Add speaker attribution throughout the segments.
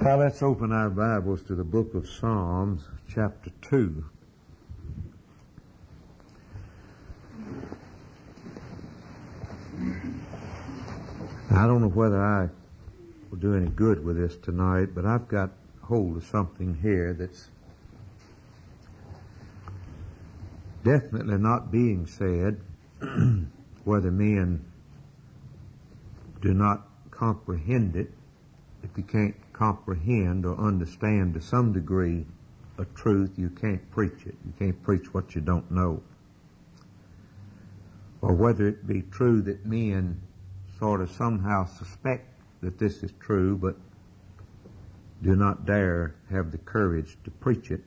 Speaker 1: Now let's open our Bibles to the book of Psalms, chapter 2. I don't know whether I will do any good with this tonight, but I've got hold of something here that's definitely not being said, whether men do not comprehend it. If you can't comprehend or understand to some degree a truth, you can't preach it. You can't preach what you don't know. Or whether it be true that men sort of somehow suspect that this is true, but do not dare have the courage to preach it.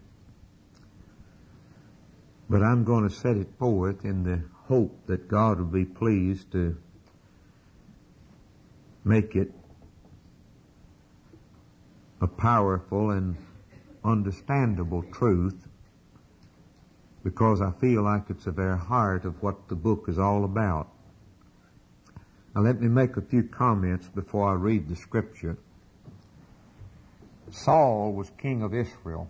Speaker 1: But I'm going to set it forth in the hope that God will be pleased to make it a powerful and understandable truth, because I feel like it's the very heart of what the book is all about. Now let me make a few comments before I read the scripture. Saul was king of Israel,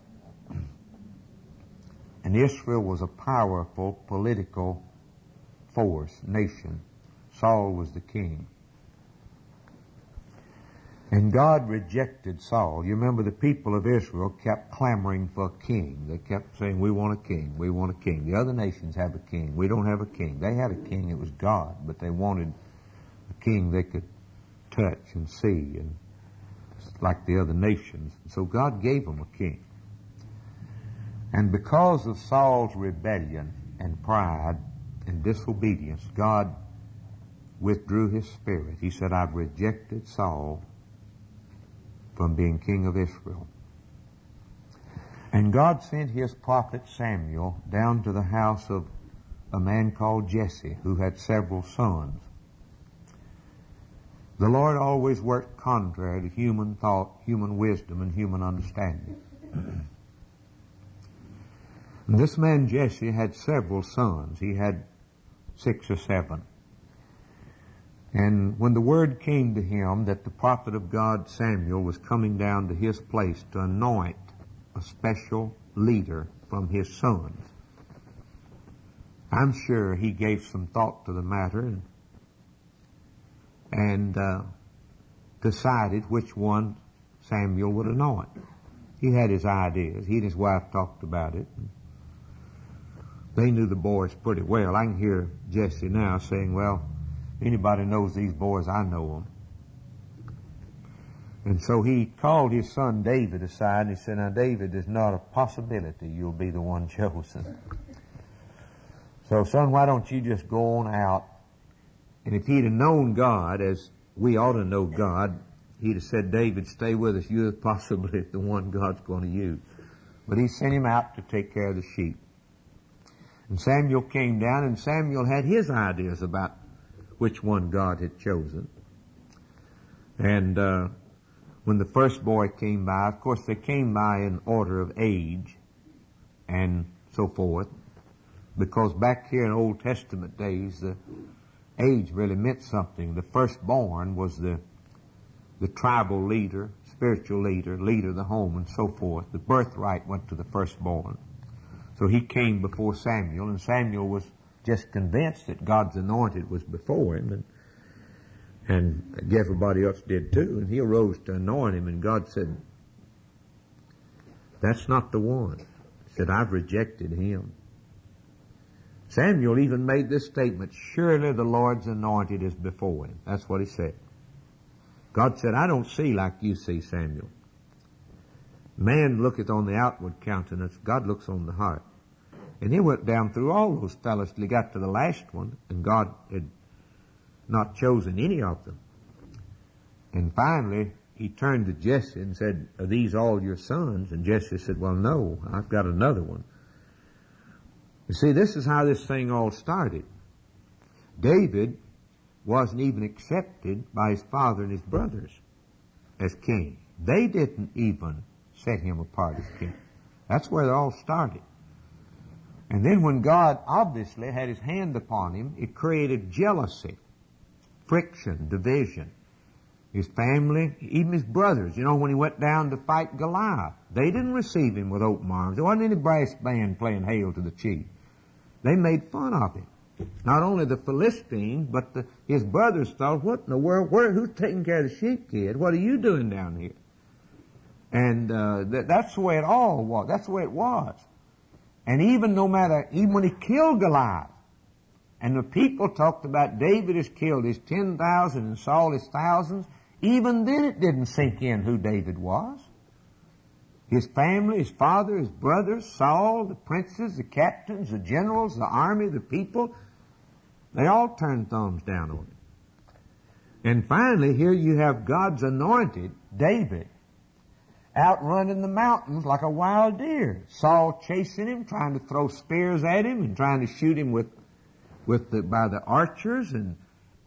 Speaker 1: and Israel was a powerful political force, nation. Saul was the king. And God rejected Saul. You remember the people of Israel kept clamoring for a king. They kept saying, we want a king, we want a king. The other nations have a king. We don't have a king. They had a king, it was God, but they wanted a king they could touch and see, and like the other nations. So God gave them a king. And because of Saul's rebellion and pride and disobedience, God withdrew his spirit. He said, I've rejected Saul from being king of Israel. And God sent his prophet Samuel down to the house of a man called Jesse, who had several sons. The Lord always worked contrary to human thought, human wisdom, and human understanding. And this man Jesse had several sons. He had 6 or 7. And when the word came to him that the prophet of God Samuel was coming down to his place to anoint a special leader from his sons, I'm sure he gave some thought to the matter and decided which one Samuel would anoint. He had his ideas. He and his wife talked about it. They knew the boys pretty well. I can hear Jesse now saying, well, anybody knows these boys, I know them. And so he called his son David aside and he said, now David, there's not a possibility you'll be the one chosen. So son, why don't you just go on out? And if he'd have known God as we ought to know God, he'd have said, David, stay with us. You're possibly the one God's going to use. But he sent him out to take care of the sheep. And Samuel came down, and Samuel had his ideas about which one God had chosen. And when the first boy came by, of course they came by in order of age and so forth, because back here in Old Testament days, the age really meant something. The firstborn was the tribal leader, spiritual leader, leader of the home, and so forth. The birthright went to the firstborn. So he came before Samuel, and Samuel was just convinced that God's anointed was before him, and everybody else did too. And he arose to anoint him, and God said, that's not the one. He said, I've rejected him. Samuel even made this statement, surely the Lord's anointed is before him. That's what he said. God said, I don't see like you see, Samuel. Man looketh on the outward countenance, God looks on the heart. And he went down through all those fellows till he got to the last one, and God had not chosen any of them. And finally, he turned to Jesse and said, are these all your sons? And Jesse said, well, no, I've got another one. You see, this is how this thing all started. David wasn't even accepted by his father and his brothers as king. They didn't even set him apart as king. That's where it all started. And then when God obviously had his hand upon him, it created jealousy, friction, division his family, even his brothers. You know, when he went down to fight Goliath, they didn't receive him with open arms. There wasn't any brass band playing Hail to the Chief. They made fun of him. Not only the Philistines, but his brothers thought, what in the world, who's taking care of the sheep, kid? What are you doing down here? And that's the way it all was. That's the way it was. And even when he killed Goliath, and the people talked about David has killed his 10,000 and Saul his thousands, even then it didn't sink in who David was. His family, his father, his brothers, Saul, the princes, the captains, the generals, the army, the people, they all turned thumbs down on him. And finally, here you have God's anointed, David, out running the mountains like a wild deer. Saul chasing him, trying to throw spears at him and trying to shoot him by the archers, and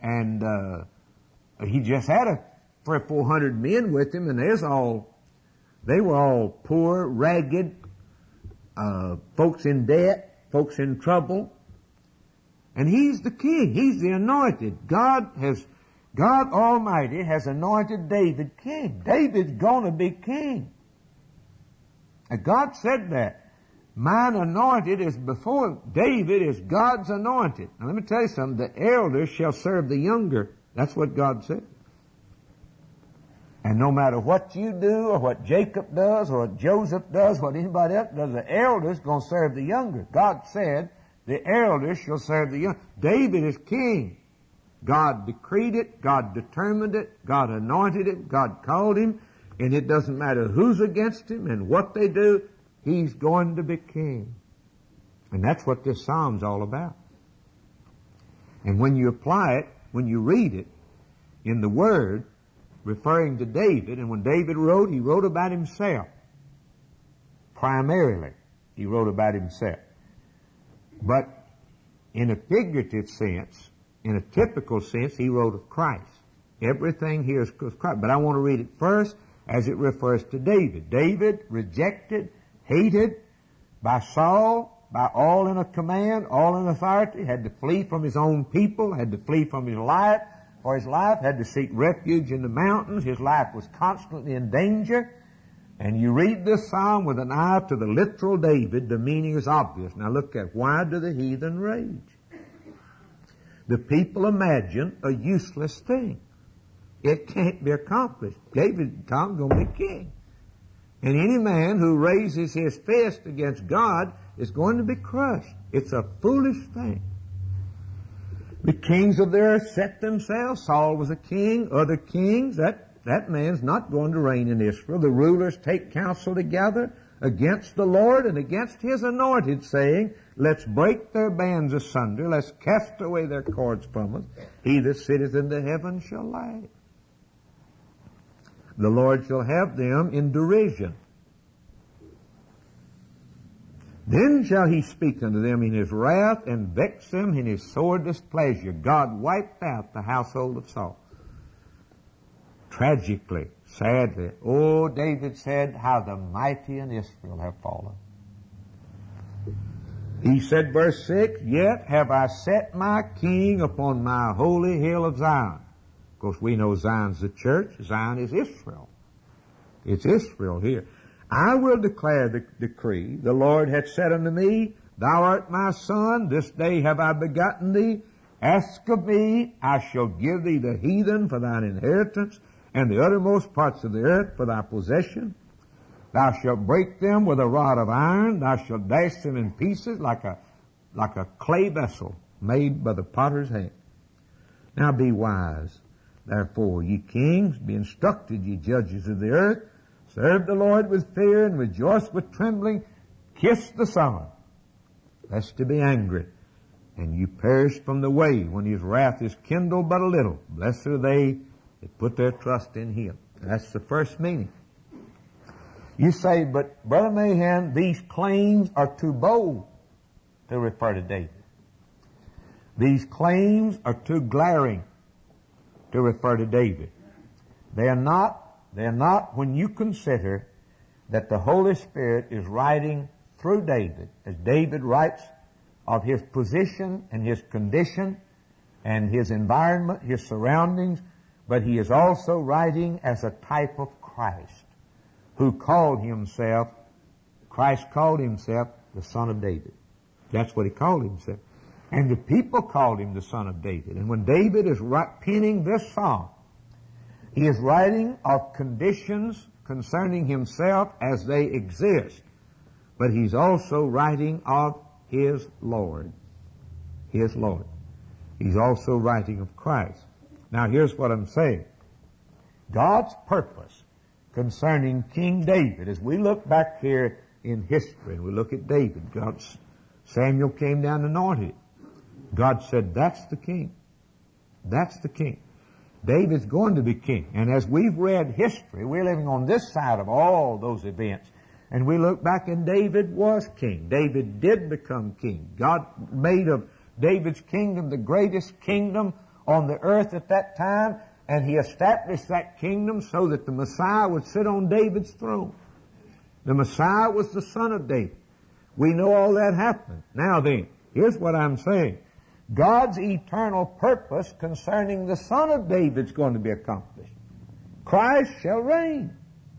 Speaker 1: he just had 300 or 400 men with him, and they were all poor, ragged, folks in debt, folks in trouble. And he's the king. He's the anointed. God Almighty has anointed David king. David's going to be king. And God said that. Mine anointed is before David is God's anointed. Now let me tell you something. The elders shall serve the younger. That's what God said. And no matter what you do or what Jacob does or what Joseph does, what anybody else does, the elders going to serve the younger. God said the elders shall serve the younger. David is king. God decreed it. God determined it. God anointed it. God called him. And it doesn't matter who's against him and what they do. He's going to be king. And that's what this psalm's all about. And when you apply it, when you read it in the Word, referring to David, and when David wrote, he wrote about himself. Primarily, he wrote about himself. But in a figurative sense, in a typical sense, he wrote of Christ. Everything here is Christ. But I want to read it first as it refers to David. David, rejected, hated by Saul, by all in a command, all in authority, had to flee from his own people, had to flee from his life, for his life, had to seek refuge in the mountains. His life was constantly in danger. And you read this psalm with an eye to the literal David, the meaning is obvious. Now look at, why do the heathen rage? The people imagine a useless thing. It can't be accomplished. David's going to be king. And any man who raises his fist against God is going to be crushed. It's a foolish thing. The kings of the earth set themselves. Saul was a king. Other kings, that man's not going to reign in Israel. The rulers take counsel together against the Lord and against His anointed, saying, let's break their bands asunder. Let's cast away their cords from us. He that sitteth in the heavens shall laugh. The Lord shall have them in derision. Then shall He speak unto them in His wrath and vex them in His sore displeasure. God wiped out the household of Saul. Tragically, sadly. Oh, David said, how the mighty in Israel have fallen. He said, verse 6, yet have I set my king upon my holy hill of Zion. Of course, we know Zion's the church. Zion is Israel. It's Israel here. I will declare the decree. The Lord hath said unto me, thou art my son. This day have I begotten thee. Ask of me, I shall give thee the heathen for thine inheritance, and the uttermost parts of the earth for thy possession. Thou shalt break them with a rod of iron. Thou shalt dash them in pieces like a clay vessel made by the potter's hand. Now be wise. Therefore, ye kings, be instructed, ye judges of the earth. Serve the Lord with fear and rejoice with trembling. Kiss the Son, lest he be angry, and you perish from the way when His wrath is kindled but a little. Blessed are they that put their trust in Him. That's the first meaning. You say, but Brother Mahan, these claims are too bold to refer to David. These claims are too glaring to refer to David. They are not when you consider that the Holy Spirit is writing through David, as David writes of his position and his condition and his environment, his surroundings. but he is also writing as a type of Christ, who called himself, Christ called himself the Son of David. That's what he called himself. And the people called him the Son of David. And when David is penning this psalm, he is writing of conditions concerning himself as they exist, but he's also writing of his Lord. His Lord. He's also writing of Christ. Now here's what I'm saying. God's purpose concerning King David, as we look back here in history and we look at David, Samuel came down and anointed him. God said, that's the king. That's the king. David's going to be king. And as we've read history, we're living on this side of all those events. And we look back and David was king. David did become king. God made of David's kingdom the greatest kingdom on the earth at that time. And he established that kingdom so that the Messiah would sit on David's throne. The Messiah was the son of David. We know all that happened. Now then, here's what I'm saying. God's eternal purpose concerning the Son of David's going to be accomplished. Christ shall reign.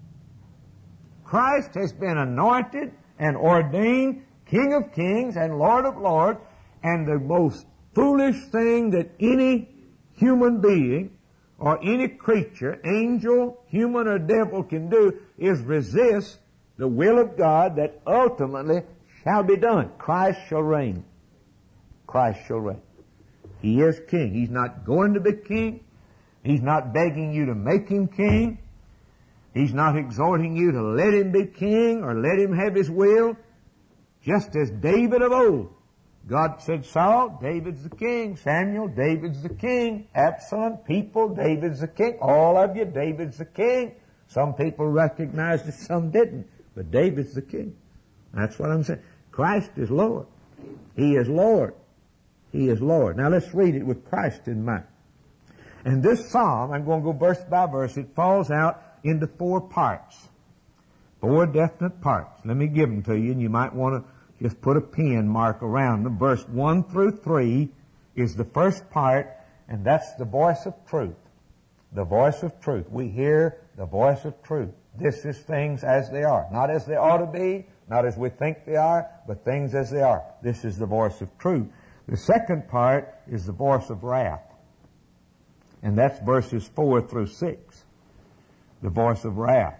Speaker 1: Christ has been anointed and ordained King of Kings and Lord of Lords, and the most foolish thing that any human being or any creature, angel, human, or devil can do is resist the will of God that ultimately shall be done. Christ shall reign. Christ shall reign. He is king. He's not going to be king. He's not begging you to make him king. He's not exhorting you to let him be king or let him have his will. Just as David of old, God said, Saul, David's the king. Samuel, David's the king. Absalom, people, David's the king. All of you, David's the king. Some people recognized it, some didn't. But David's the king. That's what I'm saying. Christ is Lord. He is Lord. He is Lord. Now let's read it with Christ in mind. And this psalm, I'm going to go verse by verse, it falls out into 4 parts. 4 definite parts. Let me give them to you, and you might want to just put a pen mark around them. Verse 1 through 3 is the first part, and that's the voice of truth. The voice of truth. We hear the voice of truth. This is things as they are. Not as they ought to be, not as we think they are, but things as they are. This is the voice of truth. The second part is the voice of wrath. And that's verses 4 through 6. The voice of wrath.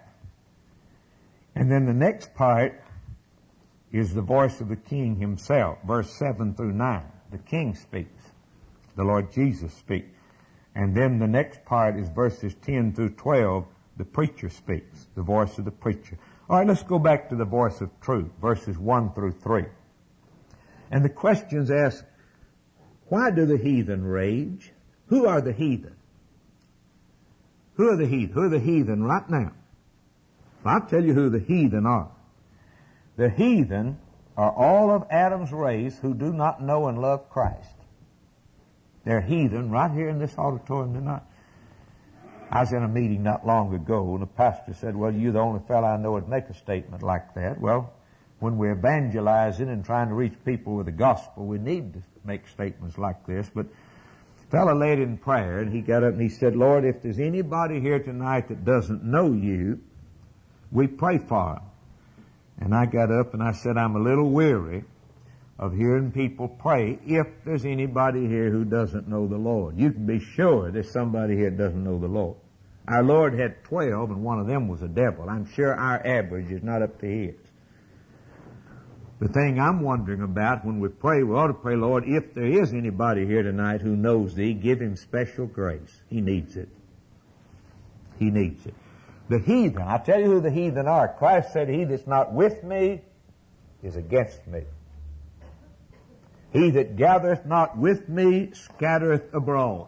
Speaker 1: And then the next part is the voice of the King himself. Verse 7 through 9. The King speaks. The Lord Jesus speaks. And then the next part is verses 10 through 12. The preacher speaks. The voice of the preacher. All right, let's go back to the voice of truth. Verses 1 through 3. And the question's asked, why do the heathen rage? Who are the heathen? Who are the heathen? Who are the heathen right now? Well, I'll tell you who the heathen are. The heathen are all of Adam's race who do not know and love Christ. They're heathen right here in this auditorium tonight. I was in a meeting not long ago, and the pastor said, well, you're the only fellow I know would make a statement like that. Well, when we're evangelizing and trying to reach people with the gospel, we need to make statements like this. But the fellow led in prayer, and he got up and he said, Lord, if there's anybody here tonight that doesn't know you, we pray for them. And I got up and I said, I'm a little weary of hearing people pray if there's anybody here who doesn't know the Lord. You can be sure there's somebody here that doesn't know the Lord. Our Lord had 12, and one of them was a devil. I'm sure our average is not up to his. The thing I'm wondering about when we pray, we ought to pray, Lord, if there is anybody here tonight who knows Thee, give him special grace. He needs it. He needs it. The heathen, I tell you who the heathen are. Christ said, he that's not with me is against me. He that gathereth not with me scattereth abroad.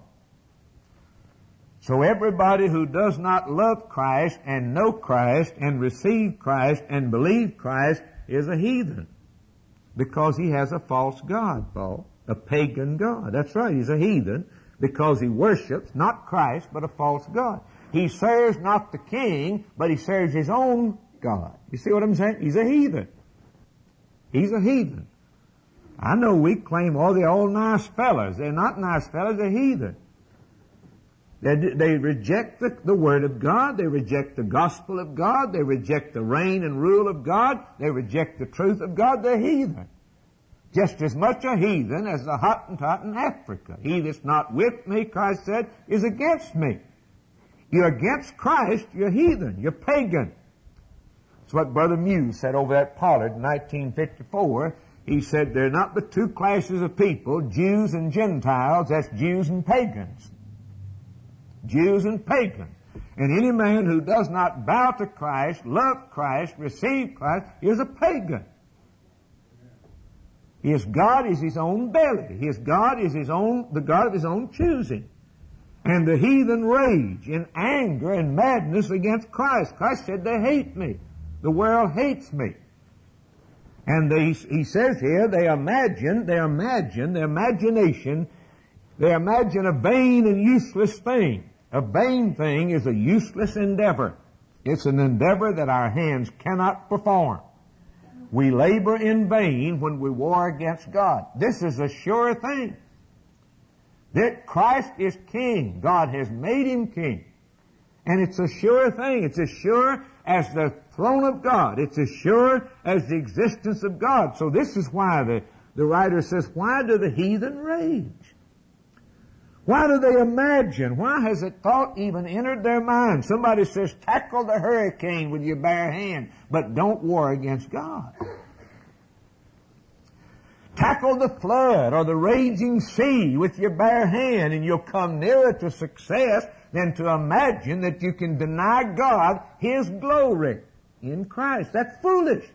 Speaker 1: So everybody who does not love Christ and know Christ and receive Christ and believe Christ is a heathen. Because he has a false god, Paul. A pagan god. That's right, he's a heathen because he worships not Christ but a false god. He serves not the king, but he serves his own God. You see what I'm saying? He's a heathen. He's a heathen. I know we claim, oh, they're all nice fellas. They're not nice fellas, they're heathen. They reject the Word of God. They reject the gospel of God. They reject the reign and rule of God. They reject the truth of God. They're heathen. Just as much a heathen as the Hottentot in Africa. He that's not with me, Christ said, is against me. You're against Christ, you're heathen, you're pagan. That's what Brother Muse said over at Pollard in 1954. He said there are not but two classes of people, Jews and Gentiles. That's Jews and pagans. Jews and pagans. And any man who does not bow to Christ, love Christ, receive Christ, is a pagan. His God is his own belly. His God is the God of his own choosing. And the heathen rage in anger and madness against Christ. Christ said, they hate me. The world hates me. And he says here, they imagine a vain and useless thing. A vain thing is a useless endeavor. It's an endeavor that our hands cannot perform. We labor in vain when we war against God. This is a sure thing. That Christ is king. God has made him king. And it's a sure thing. It's as sure as the throne of God. It's as sure as the existence of God. So this is why the writer says, why do the heathen rage? Why do they imagine? Why has it thought even entered their mind? Somebody says, tackle the hurricane with your bare hand, but don't war against God. Tackle the flood or the raging sea with your bare hand, and you'll come nearer to success than to imagine that you can deny God His glory in Christ. That's foolish.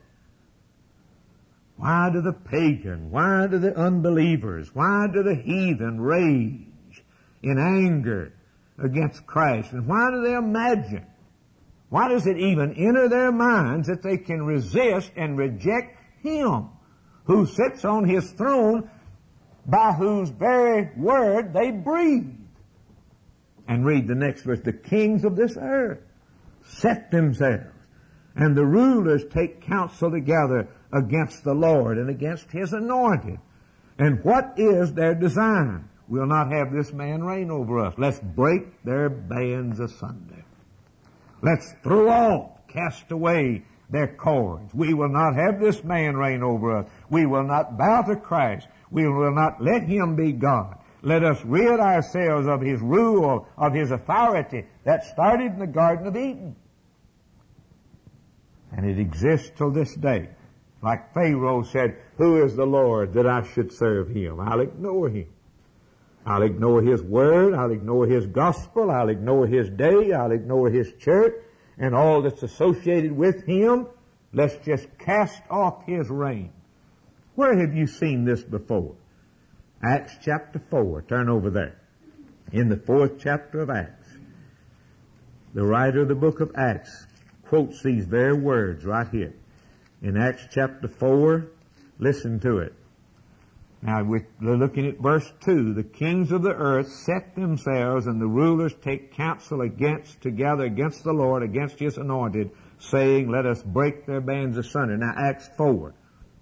Speaker 1: Why do the pagan, why do the unbelievers, why do the heathen rage in anger against Christ? And why do they imagine? Why does it even enter their minds that they can resist and reject Him who sits on His throne, by whose very word they breathe? And read the next verse. The kings of this earth set themselves, and the rulers take counsel together against the Lord and against His anointed. And what is their design? We'll not have this man reign over us. Let's break their bands asunder. Let's throw off, cast away their cords. We will not have this man reign over us. We will not bow to Christ. We will not let Him be God. Let us rid ourselves of His rule, of His authority. That started in the Garden of Eden. And it exists till this day. Like Pharaoh said, who is the Lord that I should serve Him? I'll ignore Him. I'll ignore His Word. I'll ignore His gospel. I'll ignore His day. I'll ignore His church and all that's associated with Him. Let's just cast off His reign. Where have you seen this before? Acts chapter 4. Turn over there. In the 4th chapter of Acts, the writer of the book of Acts quotes these very words right here. In Acts chapter 4, listen to it. Now, we're looking at verse 2. The kings of the earth set themselves, and the rulers take counsel together against the Lord, against His anointed, saying, let us break their bands asunder. Now, Acts 4.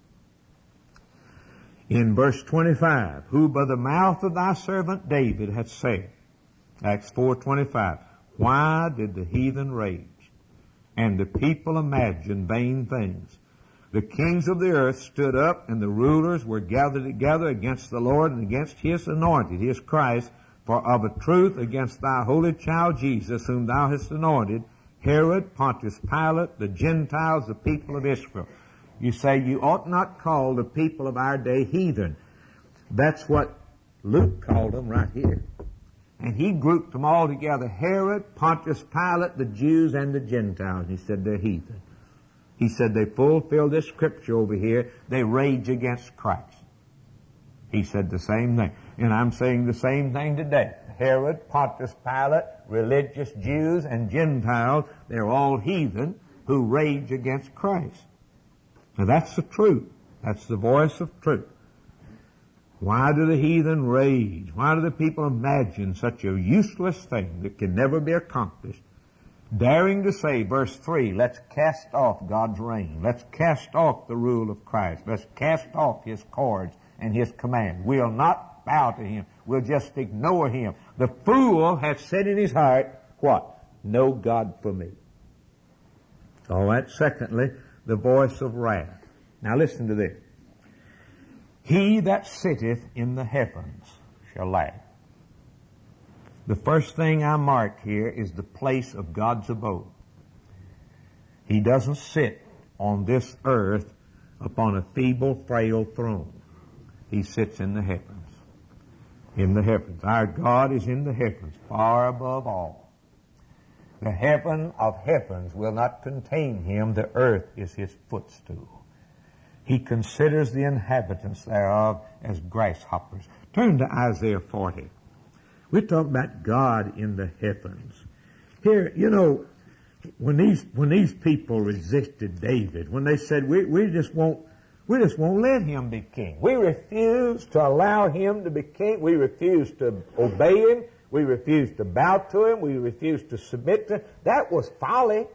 Speaker 1: In verse 25, who by the mouth of thy servant David hath said, Acts 4:25, why did the heathen rage, and the people imagine vain things? The kings of the earth stood up, and the rulers were gathered together against the Lord and against His anointed, His Christ, for of a truth against thy holy child Jesus, whom thou hast anointed, Herod, Pontius Pilate, the Gentiles, the people of Israel. You say you ought not call the people of our day heathen. That's what Luke called them right here. And he grouped them all together, Herod, Pontius Pilate, the Jews, and the Gentiles. He said they're heathen. He said they fulfill this scripture over here. They rage against Christ. He said the same thing. And I'm saying the same thing today. Herod, Pontius Pilate, religious Jews, and Gentiles, they're all heathen who rage against Christ. Now that's the truth. That's the voice of truth. Why do the heathen rage? Why do the people imagine such a useless thing that can never be accomplished? Daring to say, verse 3, let's cast off God's reign. Let's cast off the rule of Christ. Let's cast off His cords and His command. We'll not bow to Him. We'll just ignore Him. The fool hath said in his heart, what? No God for me. All right. Secondly, the voice of wrath. Now listen to this. He that sitteth in the heavens shall laugh. The first thing I mark here is the place of God's abode. He doesn't sit on this earth upon a feeble, frail throne. He sits in the heavens. In the heavens. Our God is in the heavens, far above all. The heaven of heavens will not contain him. The earth is his footstool. He considers the inhabitants thereof as grasshoppers. Turn to Isaiah 40. We're talking about God in the heavens. Here, you know, when these people resisted David, when they said, we just won't let him be king. We refuse to allow him to be king. We refuse to obey him. We refuse to bow to him. We refuse to submit to him. That was folly.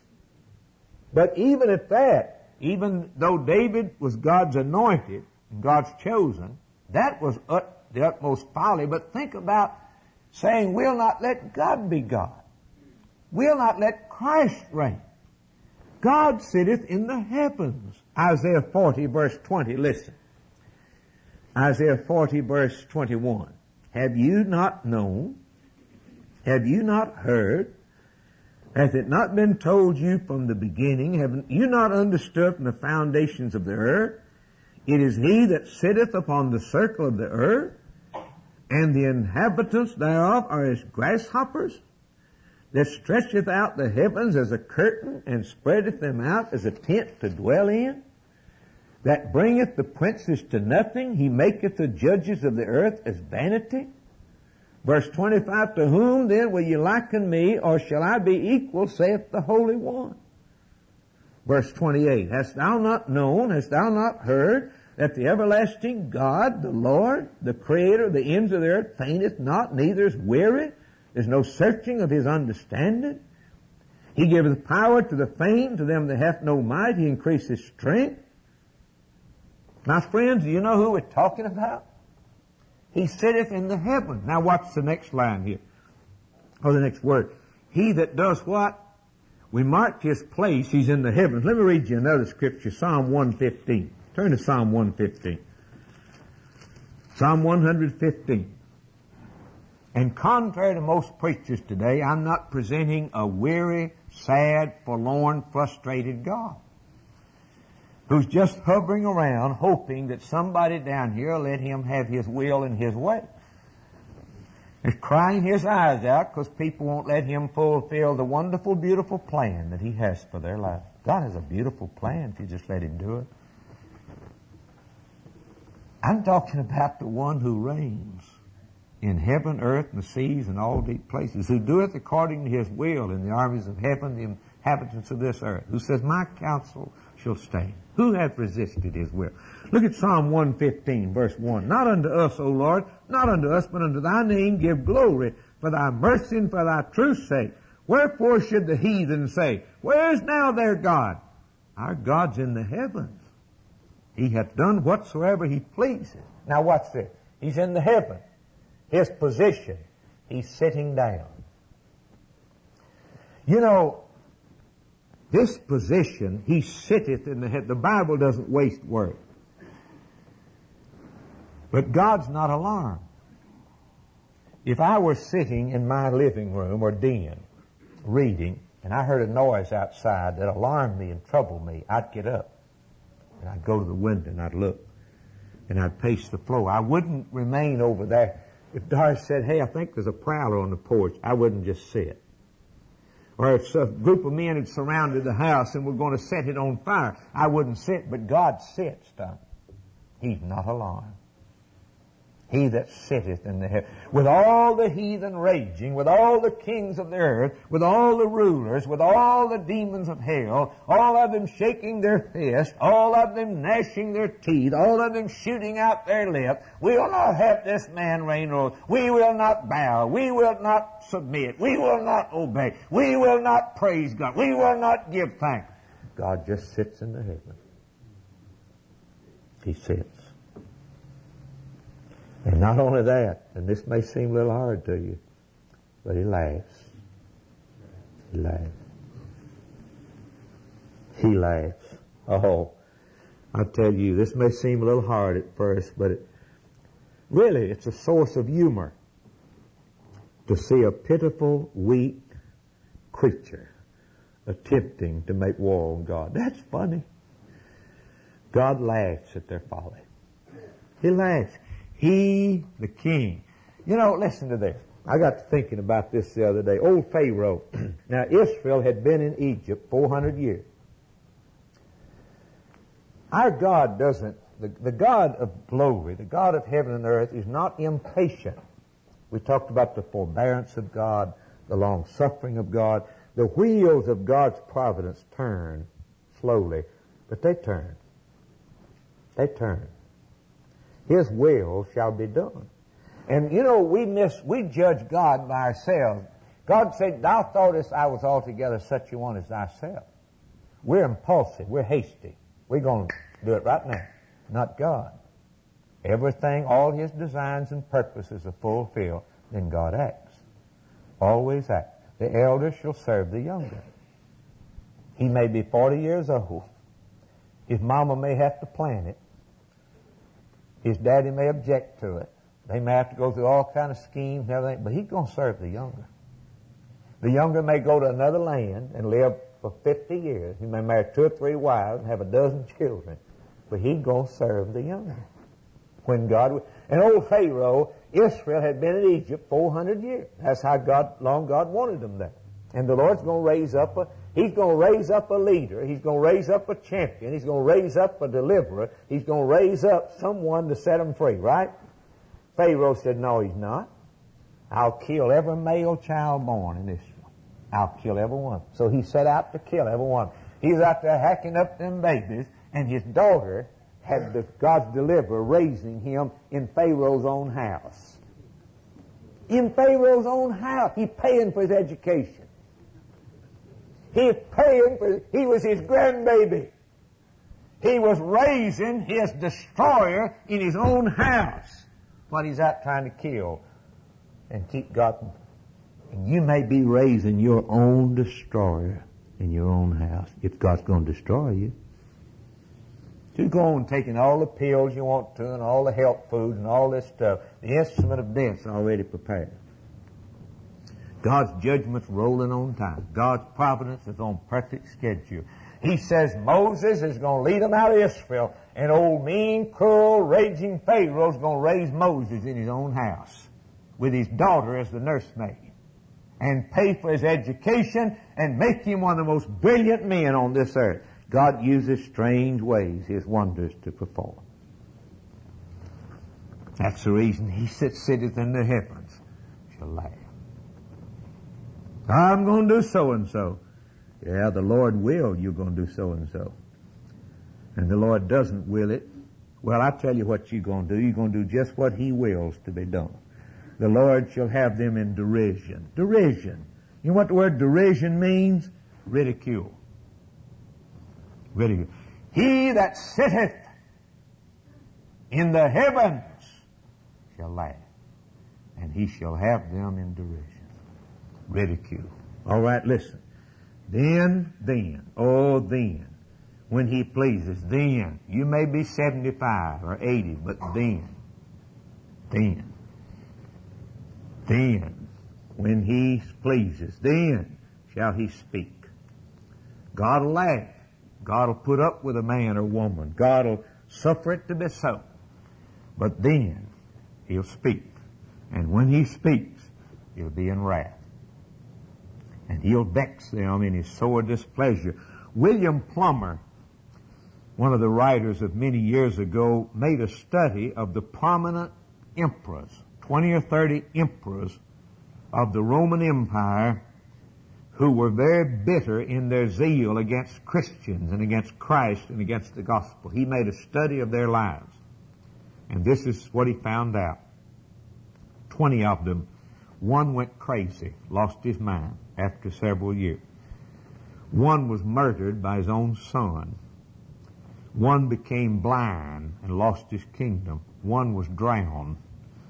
Speaker 1: But even at that, even though David was God's anointed and God's chosen, that was the utmost folly. But think about saying, we'll not let God be God. We'll not let Christ reign. God sitteth in the heavens. Isaiah 40 verse 20, listen. Isaiah 40 verse 21. Have you not known? Have you not heard? Hath it not been told you from the beginning? Have you not understood from the foundations of the earth? It is he that sitteth upon the circle of the earth, and the inhabitants thereof are as grasshoppers, that stretcheth out the heavens as a curtain, and spreadeth them out as a tent to dwell in, that bringeth the princes to nothing, he maketh the judges of the earth as vanity. Verse 25, to whom then will ye liken me, or shall I be equal, saith the Holy One? Verse 28, hast thou not known, hast thou not heard, that the everlasting God, the Lord, the Creator of the ends of the earth, fainteth not, neither is weary? There's no searching of his understanding. He giveth power to the faint, to them that hath no might, he increaseth strength. Now friends, do you know who we're talking about? He sitteth in the heavens. Now watch the next line here. Or the next word. He that does what? We marked his place. He's in the heavens. Let me read you another scripture. Psalm 115. Turn to Psalm 115. Psalm 115. And contrary to most preachers today, I'm not presenting a weary, sad, forlorn, frustrated God who's just hovering around hoping that somebody down here will let him have his will and his way. He's crying his eyes out because people won't let him fulfill the wonderful, beautiful plan that he has for their life. God has a beautiful plan if you just let him do it. I'm talking about the one who reigns in heaven, earth, and the seas, and all deep places, who doeth according to his will in the armies of heaven, the inhabitants of this earth, who says, my counsel shall stand. Who hath resisted his will? Look at Psalm 115, verse 1. Not unto us, O Lord, not unto us, but unto thy name give glory, for thy mercy and for thy truth's sake. Wherefore should the heathen say, where is now their God? Our God's in the heavens. He hath done whatsoever he pleases. Now watch this. He's in the heaven. His position, he's sitting down. You know, this position, he sitteth in the head. The Bible doesn't waste words. But God's not alarmed. If I were sitting in my living room or den reading, and I heard a noise outside that alarmed me and troubled me, I'd get up and I'd go to the window and I'd look and I'd pace the floor. I wouldn't remain over there. If Doris said, hey, I think there's a prowler on the porch, I wouldn't just sit. Or if a group of men had surrounded the house and were going to set it on fire, I wouldn't sit, but God sits down. He's not alarmed. He that sitteth in the heaven. With all the heathen raging, with all the kings of the earth, with all the rulers, with all the demons of hell, all of them shaking their fists, all of them gnashing their teeth, all of them shooting out their lips, we will not have this man reign over. We will not bow. We will not submit. We will not obey. We will not praise God. We will not give thanks. God just sits in the heaven. He sits. And not only that, and this may seem a little hard to you, but he laughs. He laughs. He laughs. Oh, I tell you, this may seem a little hard at first, but really it's a source of humor to see a pitiful, weak creature attempting to make war on God. That's funny. God laughs at their folly. He laughs. He, the king. You know, listen to this. I got to thinking about this the other day. Old Pharaoh. Now, Israel had been in Egypt 400 years. Our God doesn't, the God of glory, the God of heaven and earth is not impatient. We talked about the forbearance of God, the long-suffering of God. The wheels of God's providence turn slowly, but they turn. They turn. His will shall be done. And you know, we judge God by ourselves. God said, thou thoughtest I was altogether such a one as thyself. We're impulsive. We're hasty. We're going to do it right now. Not God. Everything, all His designs and purposes are fulfilled, then God acts. Always acts. The elder shall serve the younger. He may be 40 years old. His mama may have to plant it. His daddy may object to it. They may have to go through all kind of schemes and everything, but he's going to serve the younger. The younger may go to another land and live for 50 years. He may marry 2 or 3 wives and have a dozen children, but he's going to serve the younger. When God, and old Pharaoh, Israel had been in Egypt 400 years. That's how long God wanted them there. And the Lord's going to raise up He's going to raise up a leader. He's going to raise up a champion. He's going to raise up a deliverer. He's going to raise up someone to set them free, right? Pharaoh said, no, he's not. I'll kill every male child born in Israel. I'll kill every one. So he set out to kill every one. He's out there hacking up them babies, and his daughter had God's deliverer raising him in Pharaoh's own house. In Pharaoh's own house. He's paying for his education. He was his grandbaby. He was raising his destroyer in his own house. What he's out trying to kill and keep God. And you may be raising your own destroyer in your own house if God's going to destroy you. You go on taking all the pills you want to and all the health food and all this stuff. The instrument of death's already prepared. God's judgment's rolling on time. God's providence is on perfect schedule. He says Moses is going to lead them out of Israel, and old mean, cruel, raging Pharaoh's going to raise Moses in his own house with his daughter as the nursemaid and pay for his education and make him one of the most brilliant men on this earth. God uses strange ways, His wonders to perform. That's the reason He sitteth in the heavens shall laugh. I'm going to do so-and-so. Yeah, the Lord will you're going to do so-and-so. And the Lord doesn't will it. Well, I tell you what you're going to do. You're going to do just what He wills to be done. The Lord shall have them in derision. Derision. You know what the word derision means? Ridicule. Ridicule. He that sitteth in the heavens shall laugh, and He shall have them in derision. Ridicule. All right, listen. Then, when He pleases, then, you may be 75 or 80, but then, when He pleases, then shall He speak. God will laugh. God will put up with a man or woman. God will suffer it to be so. But then He'll speak. And when He speaks, He'll be in wrath. And He'll vex them in His sore displeasure. William Plummer, one of the writers of many years ago, made a study of the prominent emperors, 20 or 30 emperors of the Roman Empire, who were very bitter in their zeal against Christians and against Christ and against the gospel. He made a study of their lives. And this is what he found out. 20 of them. One went crazy, lost his mind after several years. One was murdered by his own son. One became blind and lost his kingdom. One was drowned.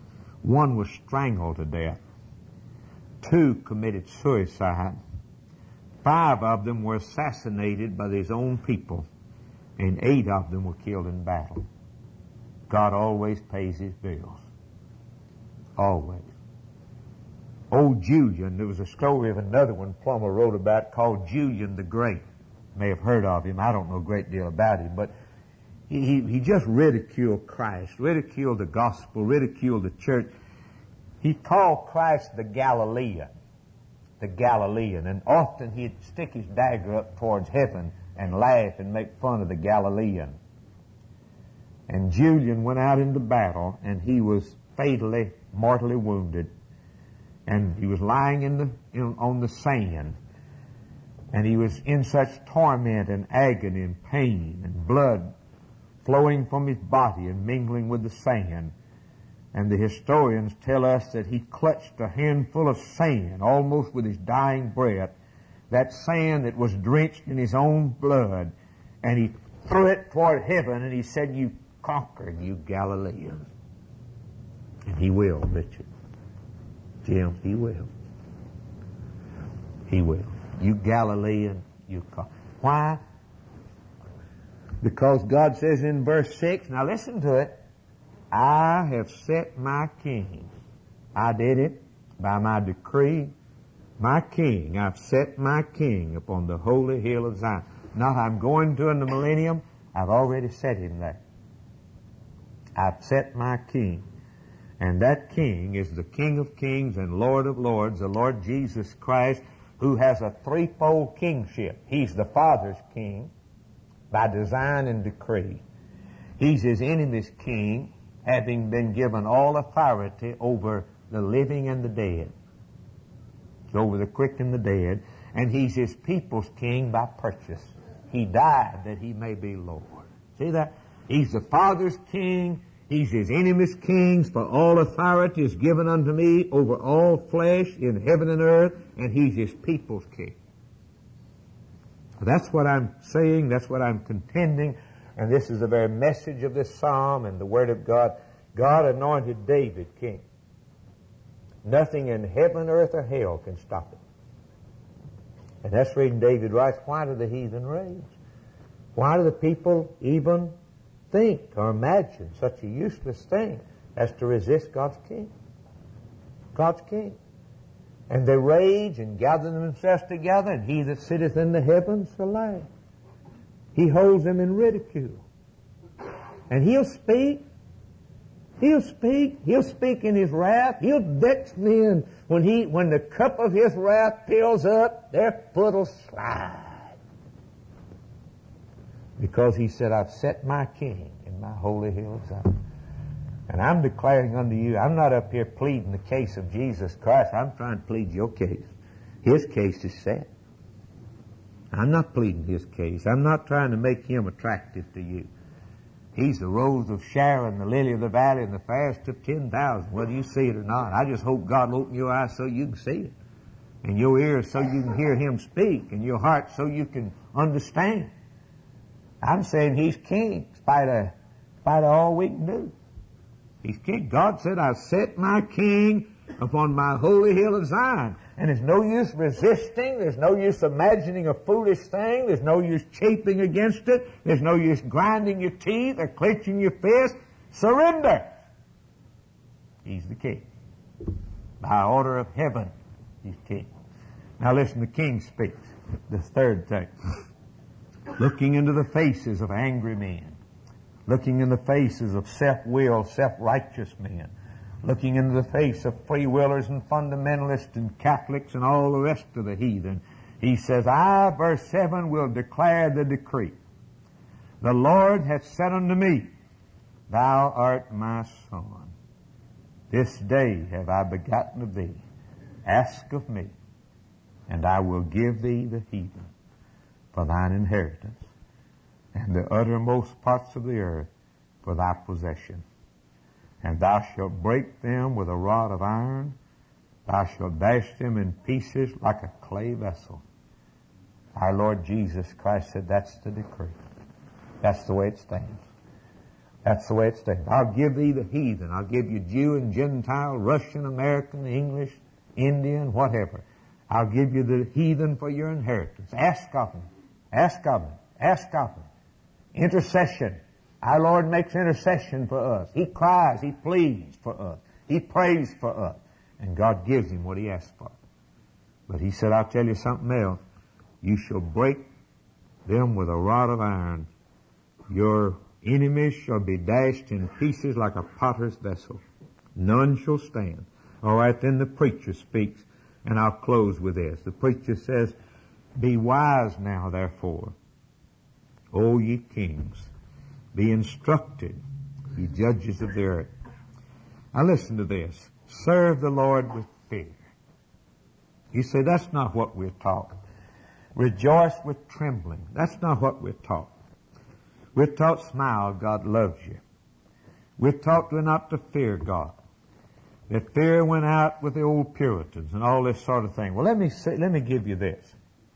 Speaker 1: 1 was strangled to death. 2 committed suicide. 5 of them were assassinated by his own people. And 8 of them were killed in battle. God always pays his bills. Always. Old Julian, there was a story of another one Plummer wrote about called Julian the Great. You may have heard of him. I don't know a great deal about him, but he just ridiculed Christ, ridiculed the gospel, ridiculed the church. He called Christ the Galilean. The Galilean. And often he'd stick his dagger up towards heaven and laugh and make fun of the Galilean. And Julian went out into battle, and he was fatally, mortally wounded. And he was lying on the sand. And he was in such torment and agony and pain and blood flowing from his body and mingling with the sand. And the historians tell us that he clutched a handful of sand almost with his dying breath, that sand that was drenched in his own blood, and he threw it toward heaven and he said, "You conquered, you Galileans." And he will, Richard. Jim, he will. He will. You Galilean, you conquer. Why? Because God says in verse 6, now listen to it, "I have set my king." I did it by my decree. My king, I've set my king upon the holy hill of Zion. Not I'm going to in the millennium, I've already set him there. I've set my king. And that king is the King of kings and Lord of lords, the Lord Jesus Christ, who has a threefold kingship. He's the Father's king by design and decree. He's his enemy's king, having been given all authority over the living and the dead. He's over the quick and the dead. And he's his people's king by purchase. He died that he may be Lord. See that? He's the Father's king. He's his enemy's king. For all authority is given unto me over all flesh in heaven and earth. And he's his people's king. That's what I'm saying. That's what I'm contending. And this is the very message of this psalm and the Word of God. God anointed David king. Nothing in heaven, earth, or hell can stop it. And that's the reason David writes, "Why do the heathen rage? Why do the people even think or imagine such a useless thing as to resist God's king?" God's king. "And they rage and gather themselves together, and he that sitteth in the heavens shall laugh." He holds them in ridicule. And he'll speak. He'll speak. He'll speak in his wrath. He'll vex men. When the cup of his wrath fills up, their foot will slide. Because he said, "I've set my king in my holy hill of Zion." And I'm declaring unto you, I'm not up here pleading the case of Jesus Christ. I'm trying to plead your case. His case is set. I'm not pleading his case. I'm not trying to make him attractive to you. He's the rose of Sharon, the lily of the valley, and the fairest of 10,000, whether you see it or not. I just hope God will open your eyes so you can see it, and your ears so you can hear him speak, and your heart so you can understand. I'm saying he's king, in spite of all we can do. He's king. God said, "I've set my king upon my holy hill of Zion." And there's no use resisting. There's no use imagining a foolish thing. There's no use chafing against it. There's no use grinding your teeth or clenching your fist. Surrender. He's the king. By order of heaven, he's king. Now listen, the king speaks. The third thing. Looking into the faces of angry men. Looking in the faces of self-willed, self-righteous men. Looking into the face of free willers and fundamentalists and Catholics and all the rest of the heathen. He says, "I," verse 7, "will declare the decree. The Lord hath said unto me, Thou art my son. This day have I begotten of thee. Ask of me, and I will give thee the heathen for thine inheritance, and the uttermost parts of the earth for thy possession. And thou shalt break them with a rod of iron. Thou shalt dash them in pieces like a clay vessel." Our Lord Jesus Christ said that's the decree. That's the way it stands. That's the way it stands. I'll give thee the heathen. I'll give you Jew and Gentile, Russian, American, English, Indian, whatever. I'll give you the heathen for your inheritance. Ask of him. Ask of him. Ask of him. Intercession. Our Lord makes intercession for us. He cries. He pleads for us. He prays for us. And God gives him what he asks for. But he said, I'll tell you something else. You shall break them with a rod of iron. Your enemies shall be dashed in pieces like a potter's vessel. None shall stand. All right, then the preacher speaks, and I'll close with this. The preacher says, be wise now, therefore, O ye kings. Be instructed, ye judges of the earth. Now listen to this. Serve the Lord with fear. You say, that's not what we're taught. Rejoice with trembling. That's not what we're taught. We're taught smile, God loves you. We're taught not to fear God. That fear went out with the old Puritans and all this sort of thing. Well, let me give you this.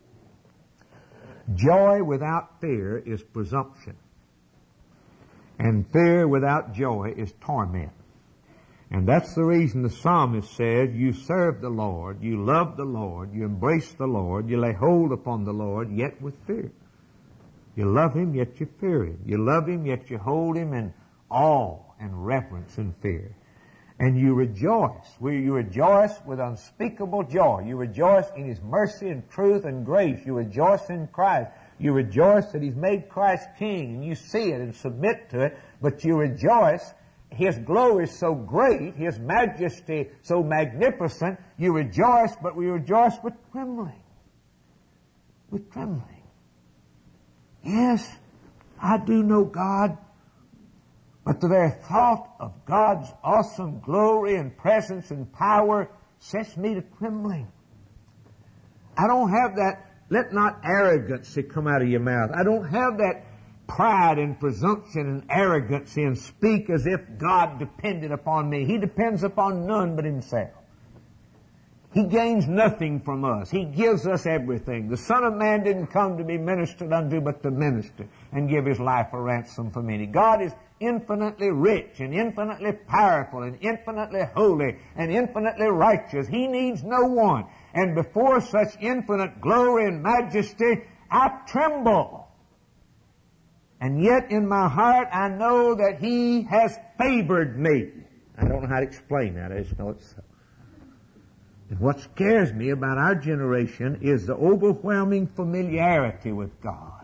Speaker 1: Joy without fear is presumption. And fear without joy is torment. And that's the reason the psalmist says, you serve the Lord, you love the Lord, you embrace the Lord, you lay hold upon the Lord, yet with fear. You love him, yet you fear him. You love him, yet you hold him in awe and reverence and fear. And you rejoice. You rejoice with unspeakable joy. You rejoice in his mercy and truth and grace. You rejoice in Christ. You rejoice that he's made Christ king, and you see it and submit to it, but you rejoice. His glory is so great, his majesty so magnificent. You rejoice, but we rejoice with trembling. With trembling. Yes, I do know God, but the very thought of God's awesome glory and presence and power sets me to trembling. I don't have that, let not arrogancy come out of your mouth. I don't have that pride and presumption and arrogancy and speak as if God depended upon me. He depends upon none but himself. He gains nothing from us. He gives us everything. The Son of Man didn't come to be ministered unto, but to minister and give his life a ransom for many. God is infinitely rich and infinitely powerful and infinitely holy and infinitely righteous. He needs no one. And before such infinite glory and majesty, I tremble. And yet in my heart I know that he has favored me. I don't know how to explain that. I just know it's so. And what scares me about our generation is the overwhelming familiarity with God.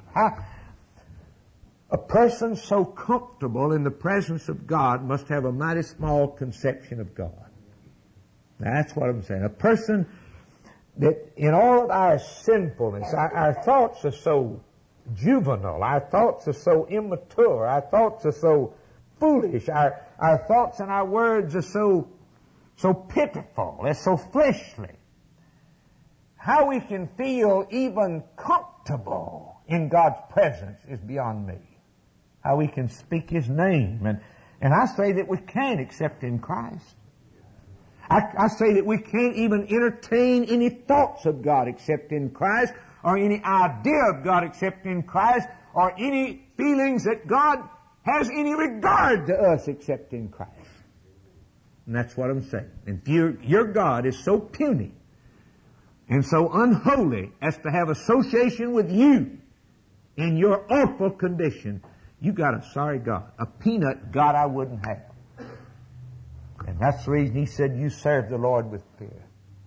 Speaker 1: A person so comfortable in the presence of God must have a mighty small conception of God. Now, that's what I'm saying. A person that in all of our sinfulness, our thoughts are so juvenile, our thoughts are so immature, our thoughts are so foolish, our thoughts and our words are so pitiful, they're so fleshly. How we can feel even comfortable in God's presence is beyond me. How we can speak his name. And I say that we can't except in Christ. I say that we can't even entertain any thoughts of God except in Christ, or any idea of God except in Christ, or any feelings that God has any regard to us except in Christ. And that's what I'm saying. If your God is so puny and so unholy as to have association with you in your awful condition, you got a sorry God, a peanut God I wouldn't have. And that's the reason he said, you serve the Lord with fear.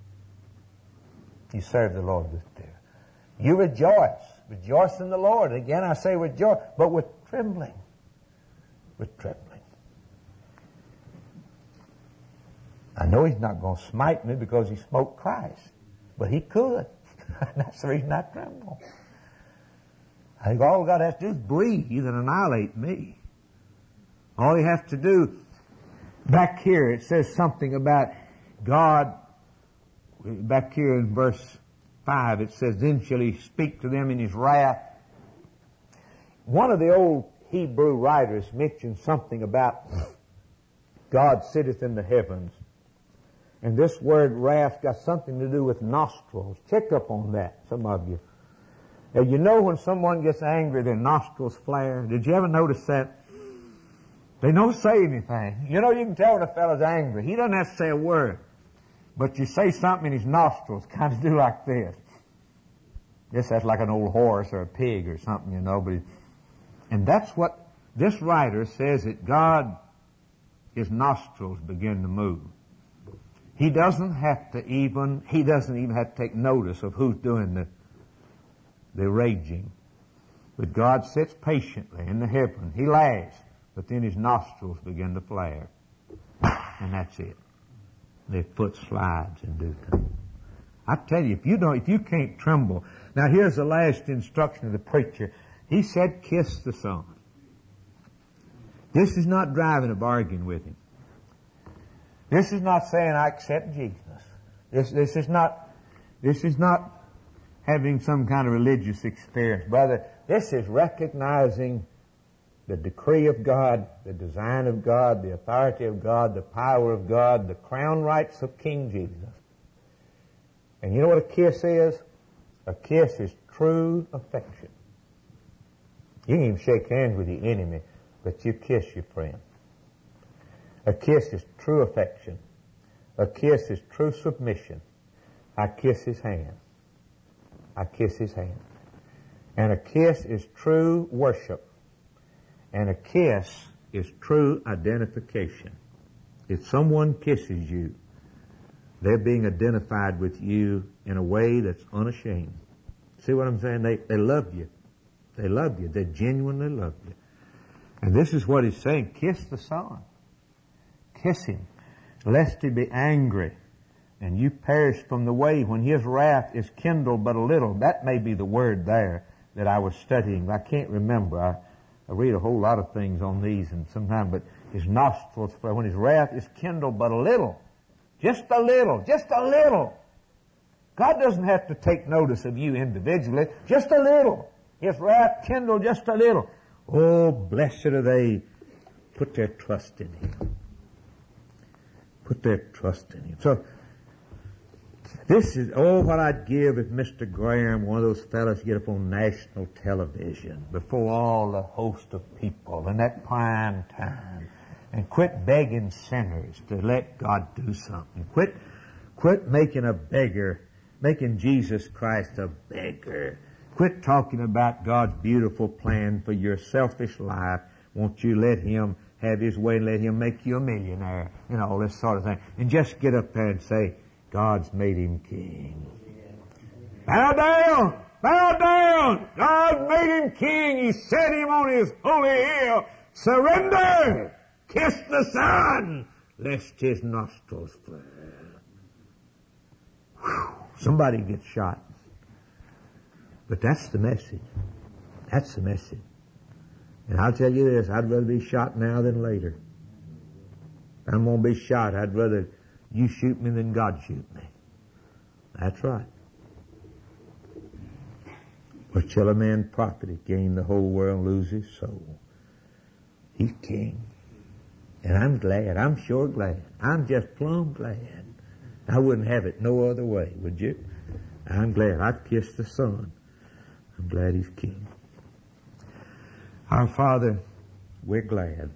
Speaker 1: You serve the Lord with fear. You rejoice. Rejoice in the Lord. Again, I say rejoice, but with trembling. With trembling. I know he's not going to smite me because he smoked Christ, but he could. That's the reason I tremble. I think all God has to do is breathe and annihilate me. All he has to do, back here it says something about God, back here in verse 5 it says, then shall he speak to them in his wrath. One of the old Hebrew writers mentioned something about God sitteth in the heavens. And this word wrath got something to do with nostrils. Check up on that, some of you. Now, you know when someone gets angry, their nostrils flare. Did you ever notice that? They don't say anything. You know, you can tell when a fellow's angry. He doesn't have to say a word. But you say something in his nostrils, kind of do like this. Guess that's like an old horse or a pig or something, you know. And that's what this writer says, that God, his nostrils begin to move. He doesn't even have to take notice of who's doing the raging. But God sits patiently in the heaven. He laughs, but then his nostrils begin to flare. And that's it. Their foot slides and do things. I tell you, if you can't tremble. Now here's the last instruction of the preacher. He said, kiss the Son. This is not driving a bargain with him. This is not saying I accept Jesus. This is not having some kind of religious experience. Brother, this is recognizing the decree of God, the design of God, the authority of God, the power of God, the crown rights of King Jesus. And you know what a kiss is? A kiss is true affection. You can even shake hands with your enemy, but you kiss your friend. A kiss is true affection. A kiss is true submission. I kiss his hand. I kiss his hand. And a kiss is true worship. And a kiss is true identification. If someone kisses you, they're being identified with you in a way that's unashamed. See what I'm saying? They love you. They love you. They genuinely love you. And this is what he's saying. Kiss the Son. Kiss him, lest he be angry, and you perish from the way when his wrath is kindled but a little. That may be the word there that I was studying. I can't remember. I read a whole lot of things on these and sometimes, but his nostrils, when his wrath is kindled but a little. Just a little. Just a little. God doesn't have to take notice of you individually. Just a little. His wrath kindled just a little. Oh, blessed are they put their trust in him. Put their trust in him. So, this is, what I'd give if Mr. Graham, one of those fellows, get up on national television before all the host of people in that prime time and quit begging sinners to let God do something. Quit making a beggar, making Jesus Christ a beggar. Quit talking about God's beautiful plan for your selfish life. Won't you let him have his way and let him make you a millionaire, and all this sort of thing. And just get up there and say, God's made him king. Bow down! Bow down! God made him king. He set him on his holy hill. Surrender! Kiss the Son, lest his nostrils flare. Whew. Somebody gets shot. But that's the message. That's the message. And I'll tell you this, I'd rather be shot now than later. If I'm going to be shot, I'd rather you shoot me than God shoot me. That's right. What shall a man profit if gain the whole world and lose his soul? He's king. And I'm glad. I'm sure glad. I'm just plumb glad. I wouldn't have it no other way, would you? I'm glad. I'd kiss the Son. I'm glad he's king. Our Father, we're glad.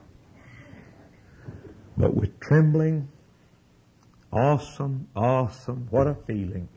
Speaker 1: But with trembling, awesome, what a feeling.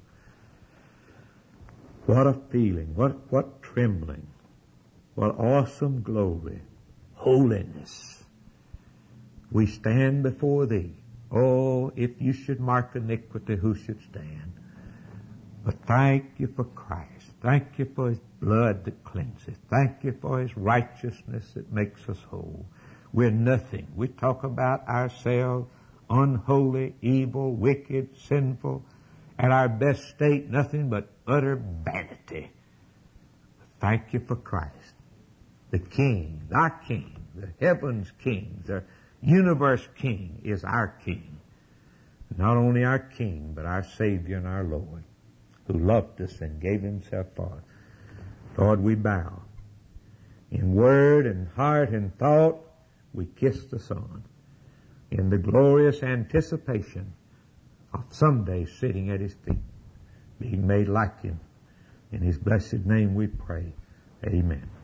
Speaker 1: What a feeling. What trembling. What awesome glory. Holiness. We stand before thee. Oh, if you should mark iniquity, who should stand? But thank you for Christ. Thank you for his blood that cleanses. Thank you for his righteousness that makes us whole. We're nothing. We talk about ourselves unholy, evil, wicked, sinful. At our best state, nothing but utter vanity. Thank you for Christ. The King, our King, the heaven's King, the universe King is our King. Not only our King, but our Savior and our Lord, who loved us and gave himself for us. Lord, we bow. In word and heart and thought, we kiss the Son in the glorious anticipation of someday sitting at his feet, being made like him. In his blessed name we pray. Amen.